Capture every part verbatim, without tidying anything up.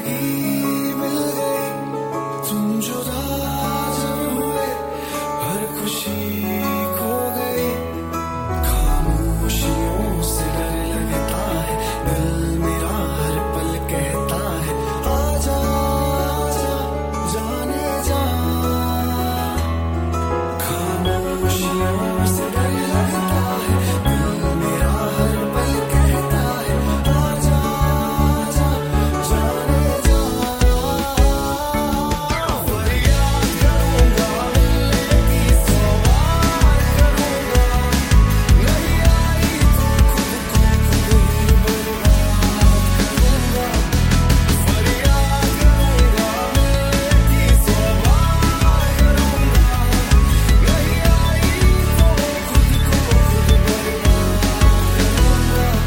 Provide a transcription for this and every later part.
ही मिल गई, तुम जुदा जब हुए हर खुशी खो गई। खामोशियों से डर लगता है, दिल मेरा हर पल कहता है आजा आजा जाने जा। खामोशियों से डर लगता है, दिल मेरा हर पल कहता है आजा आजा जाने जा। फरियाद करूंगा मिलने की सवाल करूंगा, नहीं आई तो खुद को खुद ही बर्बाद करूंगा। फरियाद करूंगा मिलने की सवाल करूंगा, नहीं आई तो खुद को खुद बर्बाद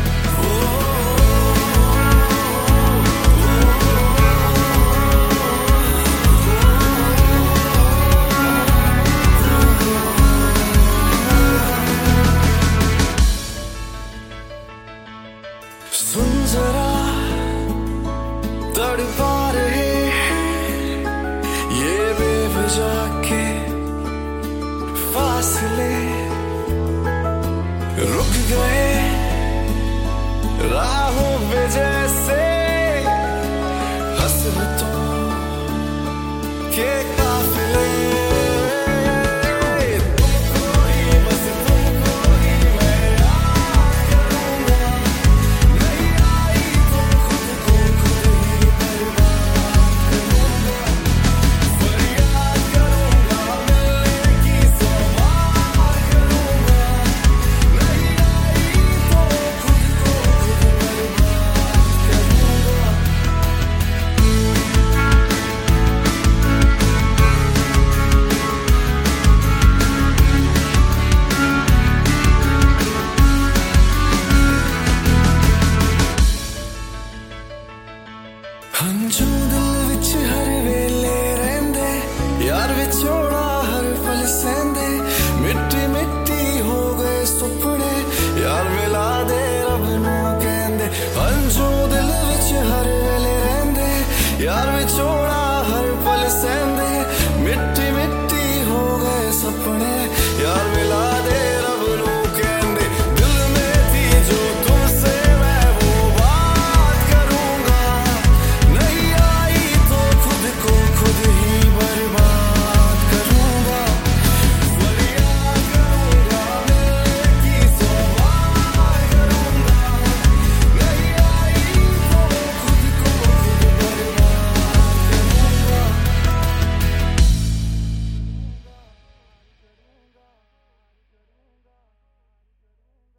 सुन जरा तड़पा रहे ये बेवजह के फासले, रुक गए राहों पे जैसे हसरतों के काफिले। तुमको ही बस तुमको ही मैं याद करूंगा, नहीं आई तो खुद को खुद ही बर्बाद करूंगा। फरियाद करूंगा मिलने की सवाल करूंगा, नहीं आई तो खुद को खुद बर्बाद करूंगा। हंझू दिल विच हर वेले रहिंदे, यार विछोड़ा हर पल सहिंदे। मिट्टी मिट्टी हो गए सुपने, यार मिला दे रब नूं कहंदे। हंझू दिल विच हर वेले रहिंदे, यार विछोड़ा हर पल सहिंदे। मिट्टी मिट्टी हो गए सपने,